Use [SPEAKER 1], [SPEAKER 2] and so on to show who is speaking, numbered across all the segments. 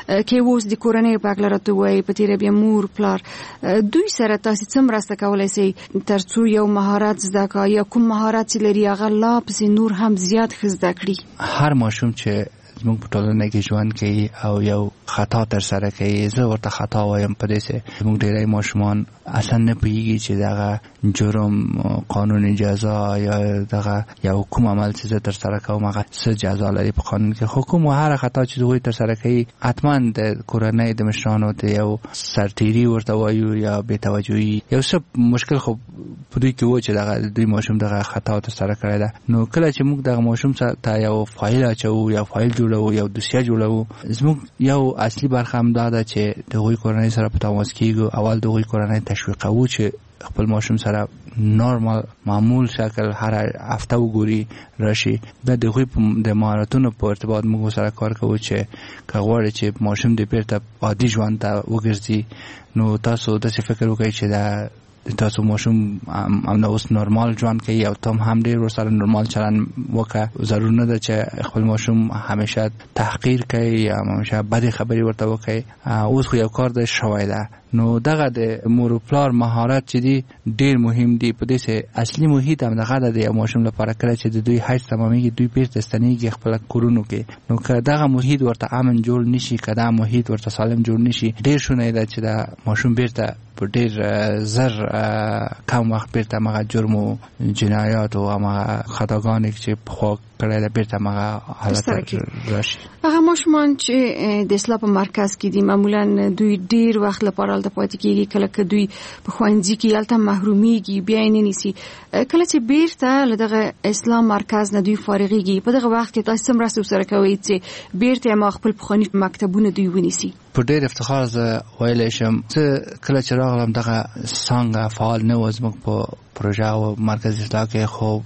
[SPEAKER 1] کې اوس د کورنۍ په اړه راته وایي په تیر بیا مور پلار دوی سره تاسو څه مرسته کولای شئ ترڅو یو مهارت زده کا یا کوم مهارت چې لري هغه لا پسې نور هم زیات زده کړي؟
[SPEAKER 2] هر ماشوم چې زموږ په ټولنه کې ژوند کوي او یو خطا تر سره کوي، زه ورته خطا وایم په دې چې زموږ ډېری ماشومان اصلا نه پوهېږي چې دغه جرم قانون جزا یا دغه یو کوم عمل چې زه تر سره کوم هغه څه جزا لري په قانون کې. خو کوم هر خطا چې دوی تر سره کوي حتما د کورنۍ د مشرانو ته یو سرتیري ورته وایو یا بې توجهي یو څه مشکل خو په دوی کې و چې دغه دوی ماشوم دغه خطا تر سره کړی ده. نو کله چې موږ دغه ماشوم ته یو فایل اچوو یا فایل جوړو یو دوسیه جوړو، زموږ یو اصلي برخه هم دا ده چې د هغوی کورنۍ سره په تماس کېږو. اول د هغوی کورنۍ تشویقوو چې خپل ماشوم سره نورمال معمول شکل هر هفته وګوري راشي. بیا د هغوی د مهارتونو په ارتباط موږ سره کار کوو چې که غواړي چې ماشوم د بیرته عادي ژوند ته وګرځي نو تاسو داسې فکر وکړئ چې تاسو ماشوم هم اوس نورمال ژوند کوي او تم هم ډېر ورسره نورمال چلند وکړه. ضرور نه ده چې خپل ماشوم همیشه تحقیر کوي یا همیشه بدې خبرې ورته وکړي. اوس خو یو کار د شوی ده. نو دغه د مور و پلار مهارت چې دی ډېر مهم دی. په دې چې اصلي محیط هم دغه ده د یو ماشوم لپاره. کله چې د دوی حیض تمامېږي دوی بیرته ستنېږي خپل کورونو کې. نو که دغه محیط ورته امن جوړ نشي، که دغه محیط ورته سالم جوړ نشي، ډېر شونی ده چې د ماشوم بیرته په ډېر زر کم وخت بیرته هغه جرم او جنایات او هغه خطاګانې چې پخوا کړی ده بیرته هغه حالت راشي.
[SPEAKER 1] هغه ماشومان چې د اصلاح په مرکز کې دي معمولا دوی ډېر وخت لپاره هلته پاتې کېږي. کله که دوی په ښوونځي کې هلته محرومیږي بیا یې نه نیسي. کله چې بیرته له دغه اصلاح مرکز نه دوی فارغېږي په دغه وخت کې تاسو څه مرسته ورسره کوئ چې بیرته یې خپل پخواني مکتبونه دوی ونیسي؟
[SPEAKER 2] په ډېر افتخار زه ویلی شم زه کله چې راغلم دغه څانګه فعال نه و زموږ په پروژه او مرکز اصلاح کې، خو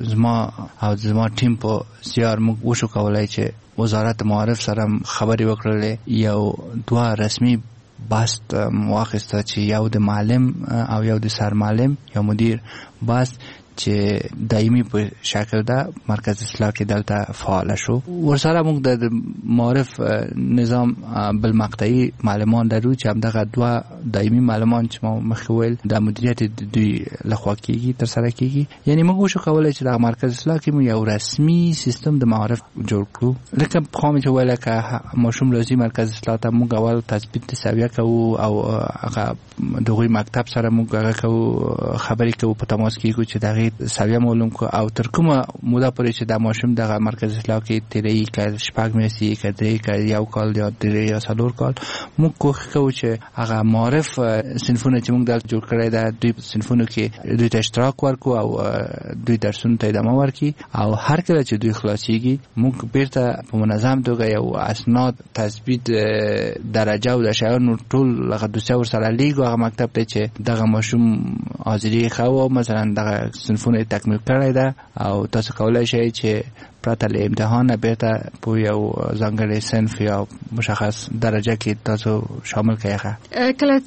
[SPEAKER 2] زما ټیم په زیار موږ وشو کولی چې وزارت معارف سره خبرې وکړلې. یو دوه رسمي بست واخیسته چې یو د معلم او یو د سرمعلم یا مدیر بست چې دایمي په شکل ده مرکز اصلاح کې دلته فعال شو. ورسره موږ د معارف نظام بالمقطعي معلمان لرو چې همدغه دوه دایمي معلمان چې ما مخکې ویل د مدیریت دوی لخوا کېږي تر سره کېږي. یعنی موږ وشو کولی چې د مرکز اصلاح کې مو یو رسمي سیستم د معارف جوړ کړو. لکه پخوا مې چې ویله که ماشوم راځي مرکز اصلاح ته موږ اول تثبیت د سویه کوو او هغه د هغوی مکتب سره موږ هغه کوو خبرې کوو په تماس کېږو چې دغه سویه معلوم کو او تر کومه موده پورې چې د ماشوم دغه مرکز اصلاح کې تیرې که شپږ میاشتې که درې که یو کال یا درې یا څلور کال موږ کوښښ کوو چې هغه معارف صنفونه چې موږ دلته جوړ کړی ده دوی په صنفونو کې دوی ته اشتراک ورکو او دوی درسونو ته ادامه ورکړي او هر کله چې دوی خلاصېږي موږ بیرته په منظم توګه یو اسناد تثبیت درجه او د شیانو ټول هغه دوسیه ورسره لیږو هغه مکتب ته چې دغه ماشوم حاضري ښه و مثلا دغه صنفونه تکمیل کړی ده او تاسو کولی شئ چې پرته له امتحان بیرته په یو ځانګړي صنف یا مشخص درجه کې تاسو شامل کړئ.
[SPEAKER 1] کله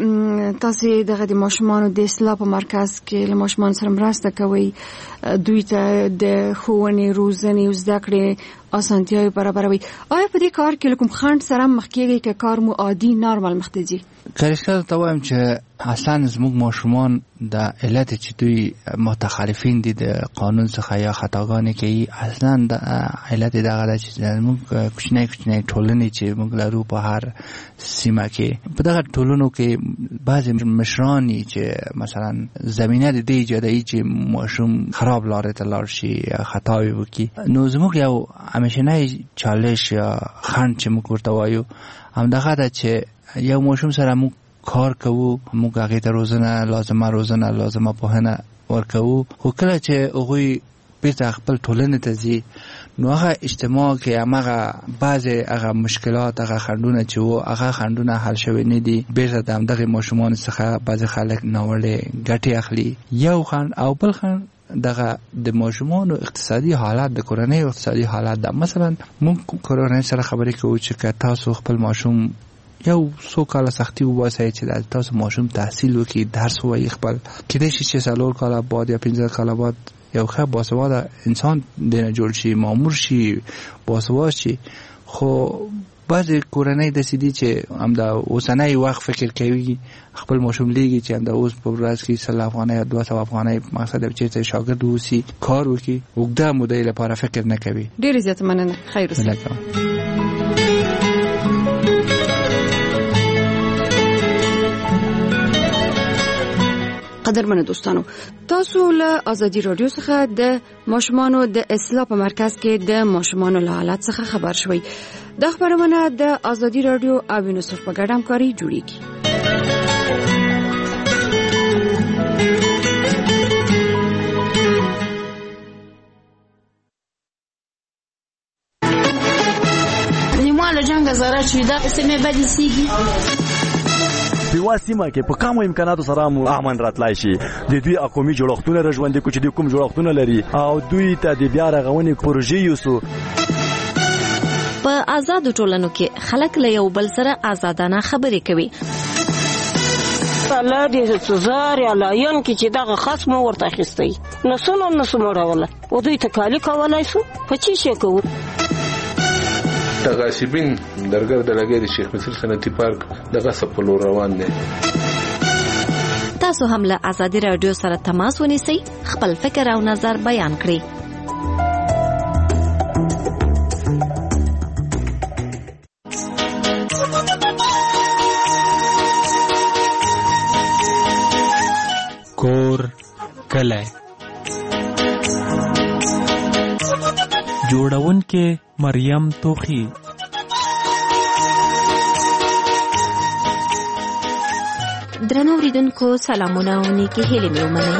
[SPEAKER 1] چې تاسو دغه د ماشومانو د اصلاح په مرکز کې له ماشومان سره مرسته کوئ دوی ته د ښوونې روزنې او زده کړې اسانتیاوې برابروي، آیا په دې کار کې له کوم خنډ سره مخ کېږئ که کار مو عادي نارمل مخ ته ځي؟
[SPEAKER 2] که رښتیا ته وایم چې اصلا زموږ ماشومان د علت چې دوی متخلفین دي د قانون څخه یا خطاګانې کوي اصلا د علت دغه ده چې زموږ کوچنۍ ټولنې چې موږ لرو په هر سیمه کې په دغه ټولنو کې بعضې مشران چې مثلا زمینه د دې ایجادوي چې ماشوم خراب لارې ته لاړ شي یا خطاوې وکړي. نو زموږ یو همیشنی چالش یا خنډ چې موږ ورته وایو همدغه ده چې یو ماشوم سره موږ کار کوو، موږ هغې ته لازمه پوهنه ورکوو، خو کله چې هغوی بیرته خپل ټولنې ته ځي نو هغه اجتماع کې همغه بعضې هغه مشکلات هغه خنډونه چې وو هغه خنډونه حل شوي نه دي. بیرته د همدغې ماشومانو څخه بعضې خلک ناوړې ګټې اخلي. یو خنډ او بل خنډ دغه د ماشومانو اقتصادي حالت د کورنۍ اقتصادي حالت ده. مثلا موږ کورنۍ سره خبرې کوو چې که تاسو خپل ماشوم یو څو کاله سختي وباسئ چې تاسو ماشوم تحصیل وکړي درس ووایي خپل کېدای شي چې 4 کاله بعد یا 15 کاله بعد یو ښه باسواده انسان دینه جوړ شي، مامور شي، باسواده شي. خو بعضې کورنۍ داسې دي چې همدا اوسنی وخت فکر کوي خپل ماشوم لیږي چې همدا اوس په ورځ کې 100 افغانۍ یا 200 افغانۍ مقصد چې شاګرد اوسي کار وکړي اوږده موده لپاره فکر نه کوي.
[SPEAKER 1] ډېر زیات مننه. خیر اوسه. قدرمنو دوستانو، تاسو له ازادي رادیو څخه د ماشومانو د اصلاح په مرکز کې د ماشومانو له حالت څخه خبر شوي. د خبرونه د ازادي رادیو او یونیسف په ګډه همکاري جوړیږي.
[SPEAKER 3] نیماله جنگ زاره چې دا سمې بدې سیږي
[SPEAKER 4] په سیمه کې په کومو امکاناتو سره مو امن راتلای شي. د دوی اقومي جوړښتونه رژوندې کوي چې د کوم جوړښتونه لري او دوی ته د بیا رغونې پروژې یوسو.
[SPEAKER 5] په آزادو ټولنو کې خلک له یو بل سره آزادانه خبرې کوي.
[SPEAKER 6] الله دې سزار یا لایون کې چې دغه خصم ورته اخیستی نو سموړوله او دوی تکالی کولای شو په چی شي کوو.
[SPEAKER 7] تغاسبین درګر د لګي د شیخ مصر صنعتي پارک دغه سپلو روان دي.
[SPEAKER 5] تاسو هم له ازادي رادیو سره تماس ونیسئ، خپل فکر او نظر بیان کړئ.
[SPEAKER 8] کور کلی جوړونکې مریم توخی.
[SPEAKER 5] درنو اوریدونکو سلامونه او نیکې هیلې مې ومنئ.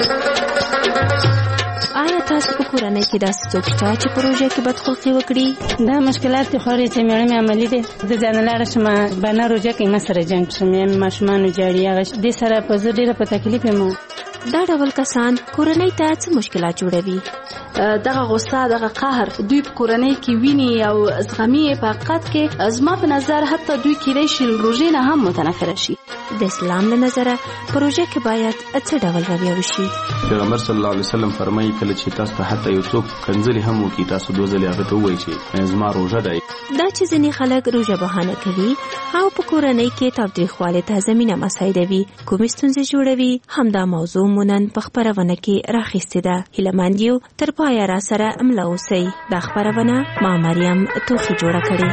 [SPEAKER 5] آیا تاسو په کورنۍ کې داسې څوک شته چې پروژه کې بدخلقي وکړي؟
[SPEAKER 9] دا مشکلات دي خوري چې مېړه مې عملي دي د ځان لاره شمه بنا روجه کې ما سره جنگ شمه ماشومان جاړي هغه دې سره په زړه ډیره په تکلیف یم.
[SPEAKER 5] دا ډول کسان کورنۍ ته څه مشکلات جوړوي؟
[SPEAKER 10] دغه غصه دغه قهر دوی په کورنۍ کې ویني او زغمي په حقیقت کې زما په نظر حتی دوی کېدای شي روژې نه هم متنفره شي.
[SPEAKER 5] د اسلام له نظره پروژه کې باید څه ډول رویه وشي؟
[SPEAKER 11] پیغمبر صلی الله علیه وسلم فرمایي کله چې تاسو ته حتی یو څوک کنځلې هم وکړي تاسو دوه ځلې هغه ته ووایئ چې زما روژه ده.
[SPEAKER 5] دا چې ځینې خلک روژه بهانه کوي او په کورنۍ کې تاوتریخوالي ته زمینه مساعدوي، کومې ستونزې جوړوي، همدا موضوع مو نن په خپرونه کې راخیستې ده. هیله مند یو تر پایه را سره مله اوسئ. دا خپرونه ما مریم توخی جوړه کړې.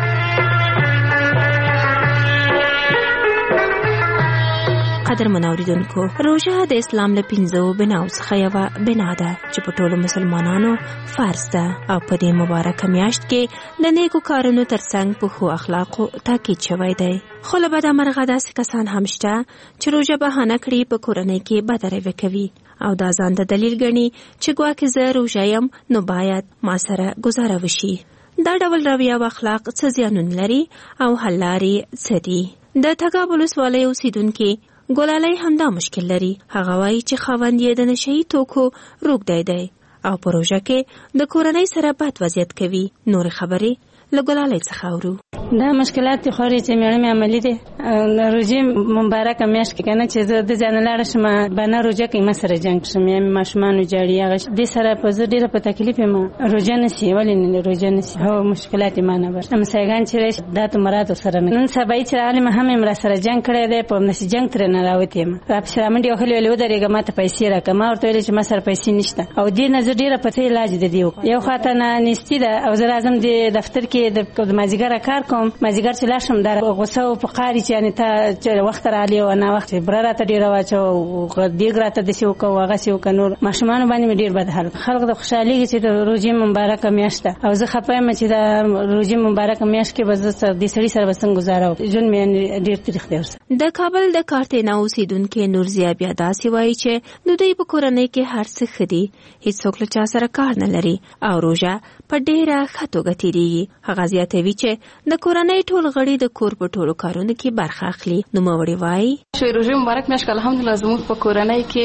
[SPEAKER 5] قدرمنو اوریدونکو، روژه د اسلام له 5 بناو څخه یوه بنا ده چې په ټولو مسلمانانو فرض ده او په دې مبارکه میاشت کې د نیکو کارونو ترڅنګ په ښو اخلاقو تاکید شوی دی. خو له بده مرغه داسې کسان هم شته چې روژه بهانه کړي په کورنۍ کې بده رویه کوي او دا ځان د دلیل ګڼي چې ګواکې زه روژه یم نو باید ما سره ګزاره وشي. دا ډول رویه او اخلاق څه زیانونه لري او حل لارې څه دي؟ د تګاب ولسوالۍ اوسیدونکي ګلالۍ همدا مشکل لري. هغه وایي چې خاوند یې د نشهیي توکو روږدی دی او په روژه کې د کورنۍ سره بد وضعیت کوي. نور خبرې له ګلالۍ څخه اورو.
[SPEAKER 9] دا مشکلات دي خوري چې مېړه مې عملي دي روژې مبارکه میاشت کې کنه چې زه د ځان لاره شمه بنا روژه کې ما سره جنگ شمه ماشومان جاړي هغه دې سره په زړه ډیره په تکلیف یم. روژه نسی ولې نه روژه نسی هو مشکلات ما نه بر مسایګان چې دا ته مراد سره نن سبا چې عالم هم مر سره جنگ کړی دی په نسی جنگ تر نه راوتی یم. را په شرمنډي خو له ودرېګه ما ته پیسې راکما ورته ویل چې ما سره پیسې نشته او دې نه زه ډیره په علاج د دیو یو خاطر نه نستی ده او زه لازم د دفتر کې د مازیګر کار کوم مازیګر چې لاشم در غوسه او فقاری چې یعنی ته وخت را علی او نه وخت برا ته ډیر واچو دیګ راته د سیو کو هغه سیو کنور ماشومان باندې ډیر بد حال خلک د خوشحالي چې د روزي مبارک میاشت او زه خپایم چې د روزي مبارک میاشت کې بز د سړي سره وسنګ گزارو جون مې ډیر تاریخ دی.
[SPEAKER 5] د کابل د کارتینا اوسیدونکو نورزیا بیا داسې وایي چې د دوی په کورنۍ کې هر څه خدي هیڅوک له چا سره کار نه لري او روزه په ډیره خطوګه تیریږي. هغه زیاتوي چې د کورنۍ ټول غړي د کور په ټولو کارونو کې برخه اخلي. نو موري وایي
[SPEAKER 10] چې روزه مبارک میاشت الحمدلله زموږ په کورنۍ کې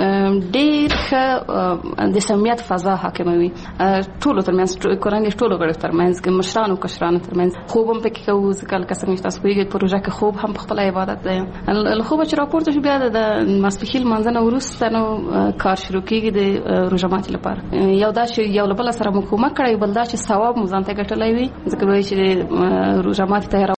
[SPEAKER 10] ډیر ښه د سمیت فضا حاکمه وي. ټولو ترمنځ کورنۍ ټولو غړي ترمنځ مشرانو کشرانو ترمنځ خوب هم پکې کوو ځکه کله چې تاسو ویږئ په روزه کې خوب هم په خپل عبادت دی. خوب چې راپورته شو بیا د ماسپخیل منځنه وروسته نو کار شروع کیږي د روزه ماتي لپاره. یو دا چې یو بل سره مکومه کړی بل دا چې ثواب مو ځان ته ګټلای وي ځکه وایي چې روژه ماتي ته